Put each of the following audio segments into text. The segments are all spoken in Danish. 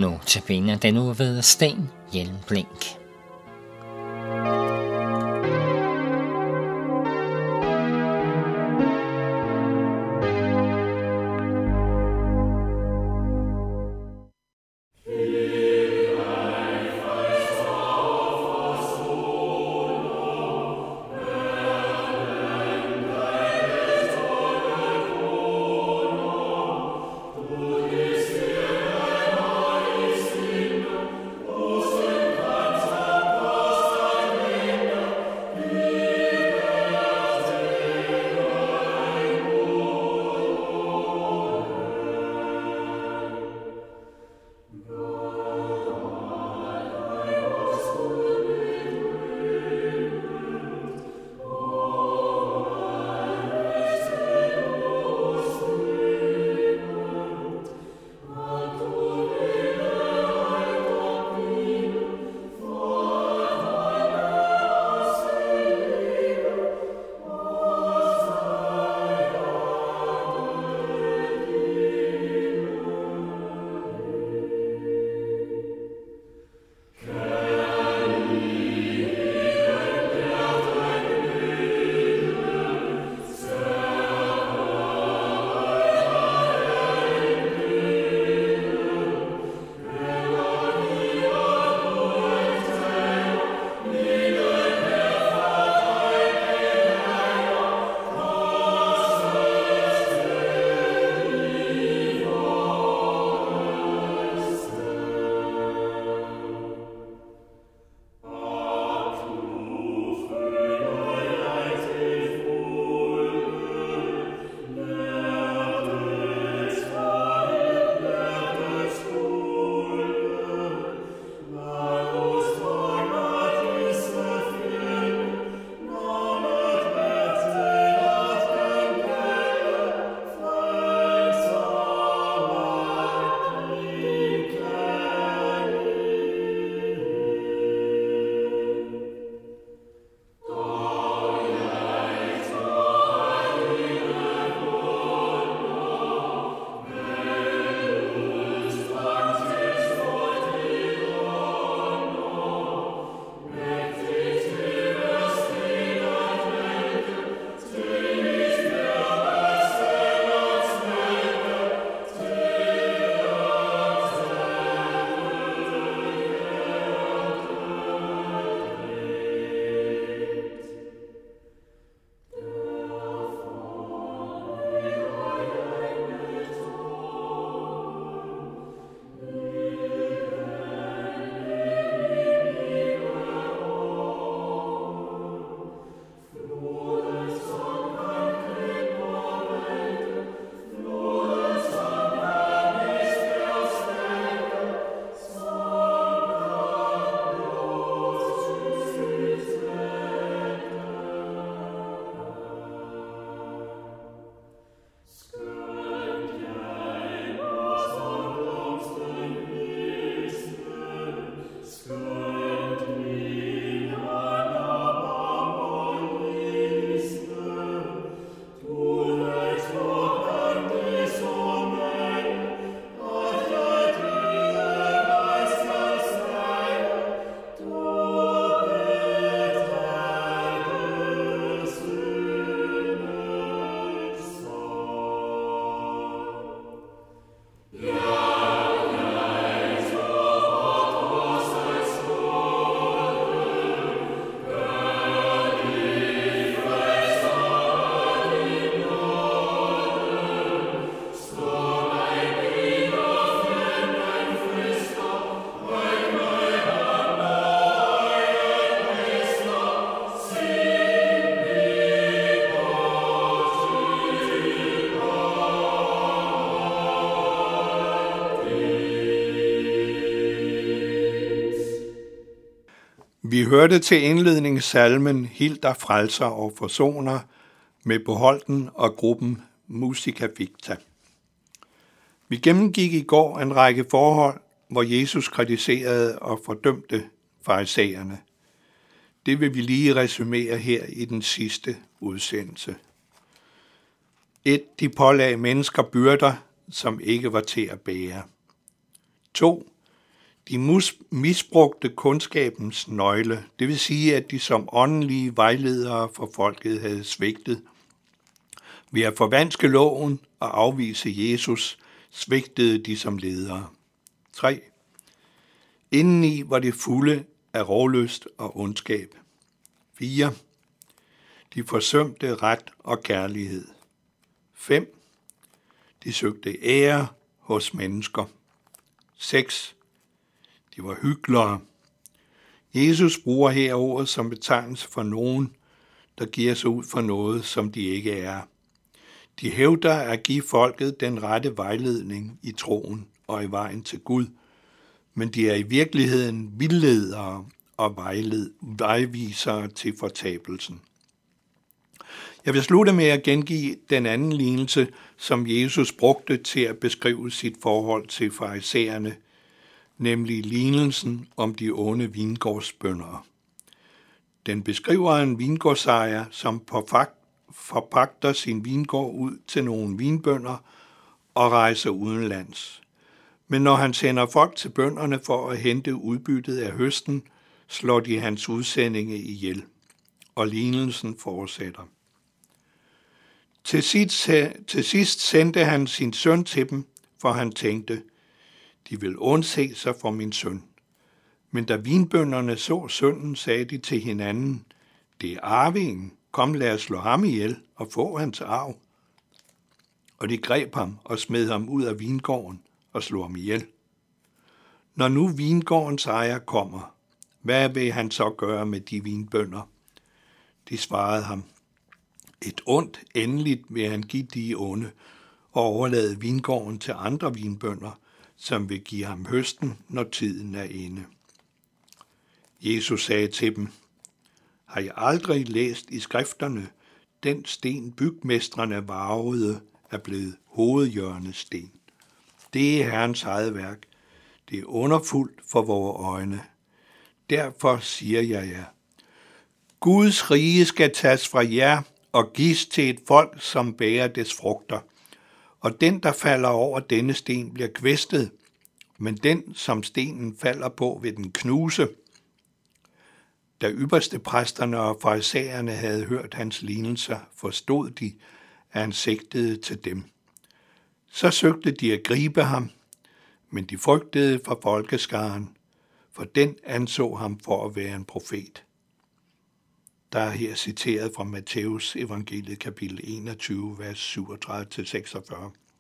Notabene den nu ved Sten Hjelmblink. Vi hørte til indledningssalmen Hilda frelser og forsoner med Boholten og gruppen Musica Ficta. Vi gennemgik i går en række forhold, hvor Jesus kritiserede og fordømte farisæerne. Det vil vi lige resumere her i den sidste udsendelse. 1. De pålagde mennesker byrder, som ikke var til at bære. 2. De misbrugte kundskabens nøgle, det vil sige, at de som åndelige vejledere for folket havde svigtet. Ved at forvanske loven og afvise Jesus, svigtede de som ledere. 3. Indeni var det fulde af rovlyst og ondskab. 4. De forsømte ret og kærlighed. 5. De søgte ære hos mennesker. 6. De var hyklere. Jesus bruger her ordet som betegnelse for nogen, der giver sig ud for noget, som de ikke er. De hævder at give folket den rette vejledning i troen og i vejen til Gud, men de er i virkeligheden vildledere og vejvisere til fortabelsen. Jeg vil slutte med at gengive den anden lignelse, som Jesus brugte til at beskrive sit forhold til farisæerne, nemlig lignelsen om de onde vingårdsbøndere. Den beskriver en vingårdsejer, som forpagter sin vingård ud til nogle vinbønder og rejser udenlands. Men når han sender folk til bønderne for at hente udbyttet af høsten, slår de hans udsendinge ihjel, og lignelsen fortsætter. Til sidst sendte han sin søn til dem, for han tænkte, de vil undse sig for min søn. Men da vinbønderne så sønnen, sagde de til hinanden, det er arvingen, kom lad os slå ham ihjel og få hans arv. Og de greb ham og smed ham ud af vingården og slog ham ihjel. Når nu vingårdens ejer kommer, hvad vil han så gøre med de vinbønder? De svarede ham, et ondt endeligt vil han give de onde og overlade vingården til andre vinbønder, som vil give ham høsten, når tiden er inde. Jesus sagde til dem, har I aldrig læst i skrifterne, den sten bygmestrene varvede er blevet hovedhjørnesten. Det er Herrens eget værk. Det er underfuldt for vore øjne. Derfor siger jeg jer, Guds rige skal tages fra jer og gives til et folk, som bærer dets frugter. Og den, der falder over denne sten, bliver kvæstet, men den, som stenen falder på, vil den knuse. Da ypperstepræsterne og farisæerne havde hørt hans lignelser, forstod de, at han sigtede til dem. Så søgte de at gribe ham, men de frygtede for folkeskaren, for den anså ham for at være en profet. Der er her citeret fra Matthæus evangeliet kapitel 21, vers 37-46.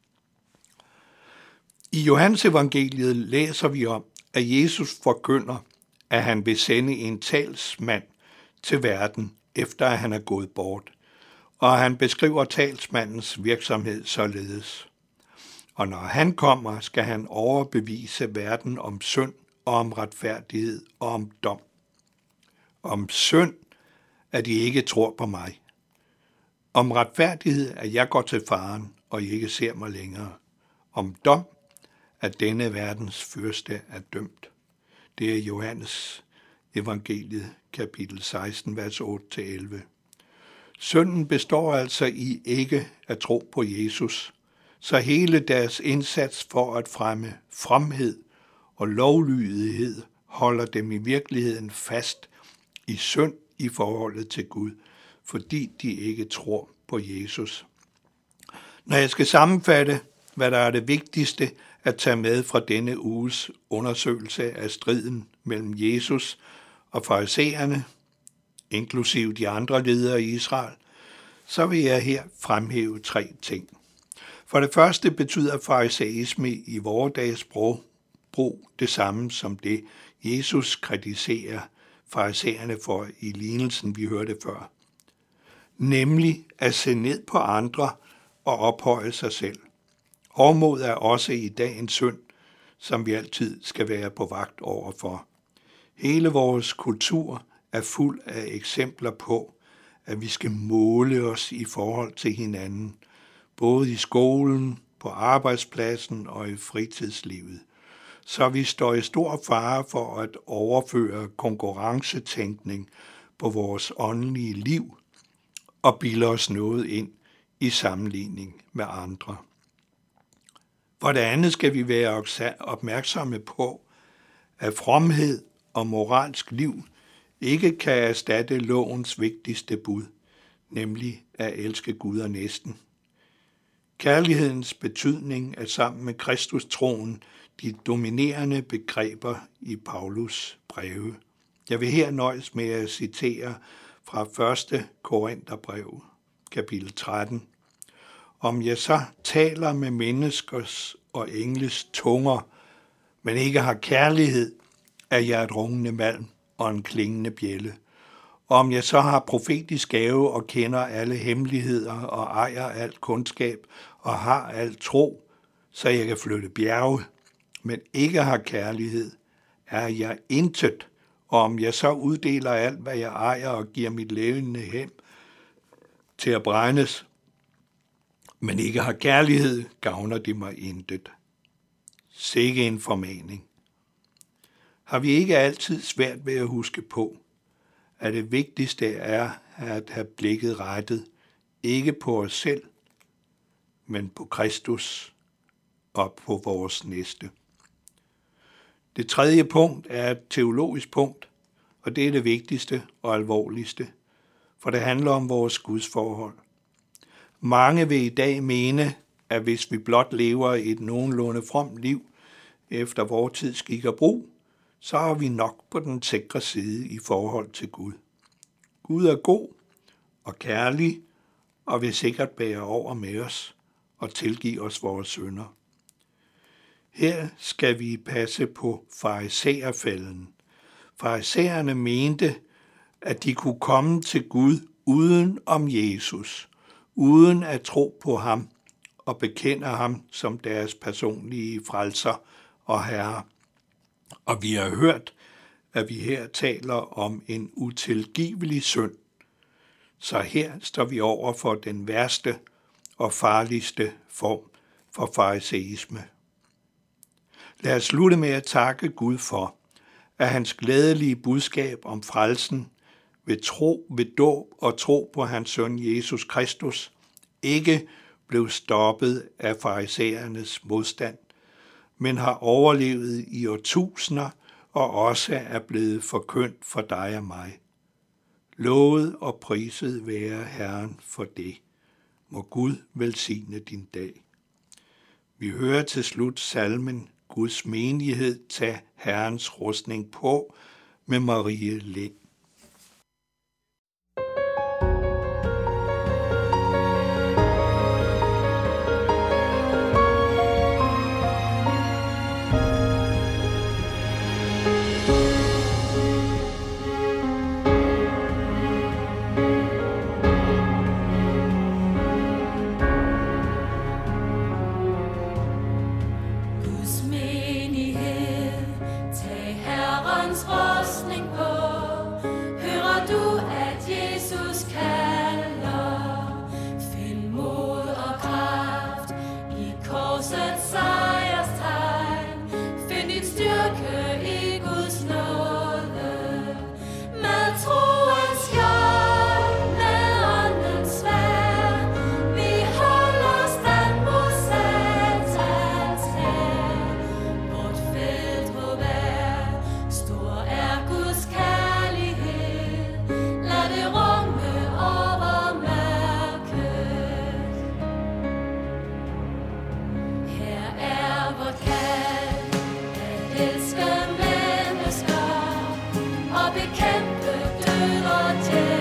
I Johannes evangeliet læser vi om, at Jesus forkynder, at han vil sende en talsmand til verden, efter at han er gået bort, og han beskriver talsmandens virksomhed således. Og når han kommer, skal han overbevise verden om synd og om retfærdighed og om dom. Om synd, at I ikke tror på mig. Om retfærdighed, at jeg går til faren, og I ikke ser mig længere. Om dom, at denne verdens fyrste er dømt. Det er Johannes evangeliet, kapitel 16, vers 8-11. Synden består altså i ikke at tro på Jesus, så hele deres indsats for at fremme fromhed og lovlydighed holder dem i virkeligheden fast i synd i forholdet til Gud, fordi de ikke tror på Jesus. Når jeg skal sammenfatte, hvad der er det vigtigste at tage med fra denne uges undersøgelse af striden mellem Jesus og farisæerne, inklusive de andre ledere i Israel, så vil jeg her fremhæve 3 ting. For det første betyder farisæisme i vore dages sprogbrug det samme som det, Jesus kritiserer farisæerne for i lignelsen, vi hørte før. Nemlig at se ned på andre og ophøje sig selv. Hovmod er også i dag en synd, som vi altid skal være på vagt overfor. Hele vores kultur er fuld af eksempler på, at vi skal måle os i forhold til hinanden, både i skolen, på arbejdspladsen og i fritidslivet. Så vi står i stor fare for at overføre konkurrencetænkning på vores åndelige liv og bilde os noget ind i sammenligning med andre. For det andet skal vi være opmærksomme på, at fromhed og moralsk liv ikke kan erstatte lovens vigtigste bud, nemlig at elske Gud og næsten. Kærlighedens betydning er sammen med Kristus-troen de dominerende begreber i Paulus breve. Jeg vil her nøjes med at citere fra 1. Korintherbrev, kapitel 13. Om jeg så taler med menneskers og engles tunger, men ikke har kærlighed, er jeg et rungende malm og en klingende bjælde. Og om jeg så har profetisk gave og kender alle hemmeligheder og ejer alt kundskab og har alt tro, så jeg kan flytte bjerge, men ikke har kærlighed, er jeg intet. Og om jeg så uddeler alt, hvad jeg ejer og giver mit levende hen til at brændes, men ikke har kærlighed, gavner det mig intet. Sikke en formaning. Har vi ikke altid svært ved at huske på, at det vigtigste er at have blikket rettet, ikke på os selv, men på Kristus og på vores næste. Det tredje punkt er et teologisk punkt, og det er det vigtigste og alvorligste, for det handler om vores gudsforhold. Mange vil i dag mene, at hvis vi blot lever et nogenlunde fromt liv efter vores tids skik og brug, så er vi nok på den sikre side i forhold til Gud. Gud er god og kærlig og vil sikkert bære over med os og tilgive os vores synder. Her skal vi passe på farisæerfælden. Farisæerne mente, at de kunne komme til Gud uden om Jesus, uden at tro på ham og bekende ham som deres personlige frelser og herre. Og vi har hørt, at vi her taler om en utilgivelig synd. Så her står vi over for den værste og farligste form for farisæisme. Lad os slutte med at takke Gud for, at hans glædelige budskab om frelsen ved dåb og tro på hans søn Jesus Kristus ikke blev stoppet af farisæernes modstand, men har overlevet i årtusinder og også er blevet forkyndt for dig og mig. Lovet og priset være Herren for det. Må Gud velsigne din dag. Vi hører til slut salmen Guds menighed, tag Herrens rustning på med Marie Lind. Bekæmpe død og djævel.